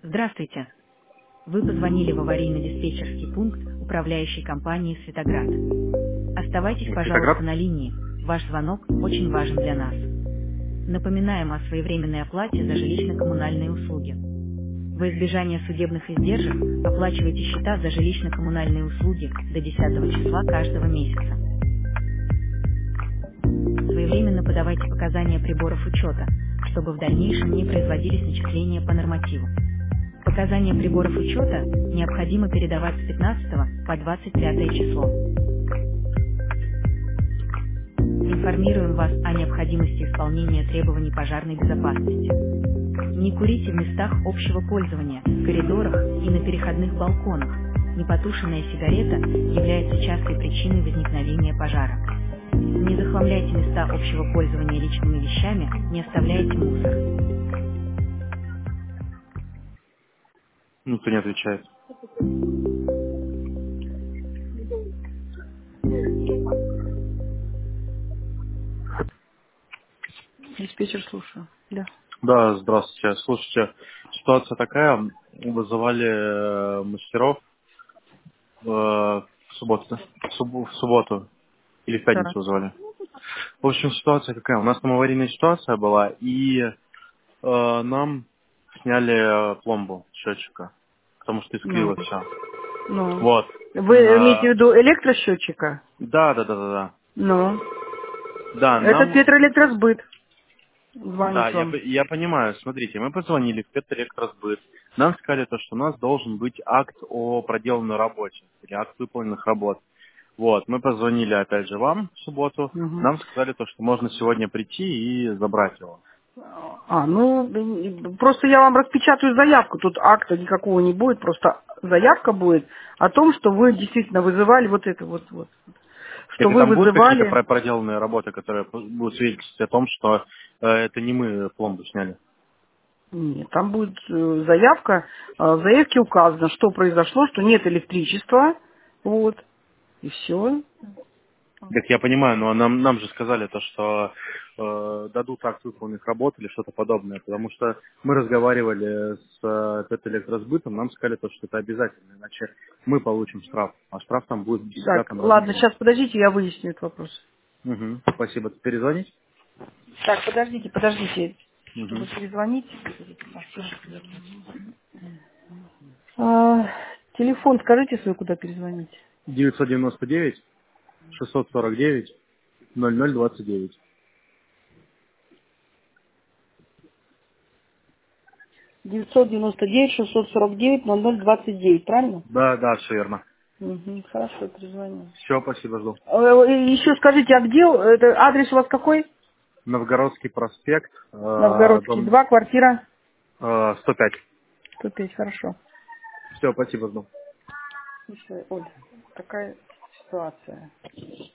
Здравствуйте. Вы позвонили в аварийно-диспетчерский пункт управляющей компании «Светоград». Оставайтесь, пожалуйста, Светоград? на линии. Ваш звонок очень важен для нас. Напоминаем о своевременной оплате за жилищно-коммунальные услуги. Во избежание судебных издержек оплачивайте счета за жилищно-коммунальные услуги до 10 числа каждого месяца. Своевременно подавайте показания приборов учета, чтобы в дальнейшем не производились начисления по нормативу. Показания приборов учета необходимо передавать с 15 по 25 число. Информируем вас о необходимости исполнения требований пожарной безопасности. Не курите в местах общего пользования, в коридорах и на переходных балконах. Непотушенная сигарета является частой причиной возникновения пожара. Не захламляйте места общего пользования личными вещами, не оставляйте мусор. Никто не отвечает. Диспетчер, слушаю. Да. Да, здравствуйте. Слушайте, ситуация такая. Вызывали мастеров в субботу, да? В субботу или в пятницу Так. вызывали. В общем, ситуация какая? У нас там аварийная ситуация была, и нам сняли пломбу счетчика, потому что Ну, искрило все. ну. Вот. Вы имеете в виду электросчетчика? Да, да, да, да, да. Ну. Да, Это нам Петроэлектросбыт. Да, Звонит вам. я понимаю. Смотрите, мы позвонили в Петроэлектросбыт. Нам сказали то, что у нас должен быть акт о проделанной работе или акт выполненных работ. Вот, мы позвонили опять же вам в субботу. Мгм. Нам сказали то, что можно сегодня прийти и забрать его. Просто я вам распечатаю заявку. Тут акта никакого не будет, просто заявка будет о том, что вы действительно вызывали вот это вот. Что Так и вы там будут какие-то вызывали. проделанные работы, которые будут свидетельствовать о том, что это не мы пломбу сняли. Нет, там будет заявка. В заявке указано, что произошло, что нет электричества. Вот. И все. Так я понимаю, но нам же сказали то, что дадут акт выполненных работ или что-то подобное, потому что мы разговаривали с Петроэлектросбытом, нам сказали то, что это обязательно, иначе мы получим штраф, а штраф там будет в Так, десятом ладно, размере. сейчас подождите, я выясню этот вопрос. Угу. Спасибо. Перезвонить? Так, подождите. Чтобы Угу. перезвонить. А, телефон скажите свой, куда перезвонить. 999 649 0029. 999-649-0029, правильно? Да, да, все верно. Угу, хорошо, перезвоню. Все, спасибо, жду. Еще скажите, а где, это адрес у вас какой? Новгородский проспект, Новгородский, дом 2, квартира 105. 105, хорошо. Все, спасибо, жду. Слушай, Оль, такая ситуация.